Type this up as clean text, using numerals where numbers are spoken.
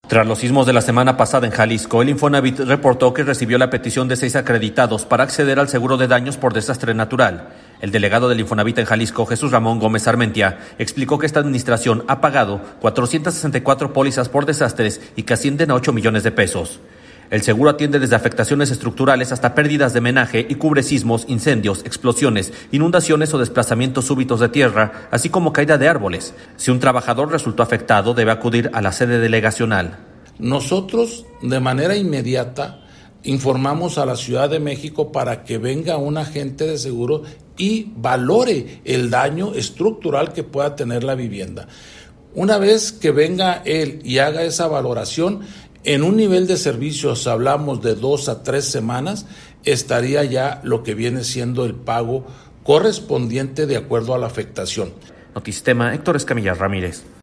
Tras los sismos de la semana pasada en Jalisco, el Infonavit reportó que recibió la petición de 6 acreditados para acceder al seguro de daños por desastre natural. El delegado del Infonavit en Jalisco, Jesús Ramón Gómez Armentia, explicó que esta administración ha pagado 464 pólizas por desastres y que ascienden a 8 millones de pesos. El seguro atiende desde afectaciones estructurales hasta pérdidas de menaje y cubre sismos, incendios, explosiones, inundaciones o desplazamientos súbitos de tierra, así como caída de árboles. Si un trabajador resultó afectado, debe acudir a la sede delegacional. Nosotros, de manera inmediata, informamos a la Ciudad de México para que venga un agente de seguro y valore el daño estructural que pueda tener la vivienda. Una vez que venga él y haga esa valoración, en un nivel de servicios hablamos de 2 a 3 semanas, estaría ya lo que viene siendo el pago correspondiente de acuerdo a la afectación. Notistema, Héctor Escamilla Ramírez.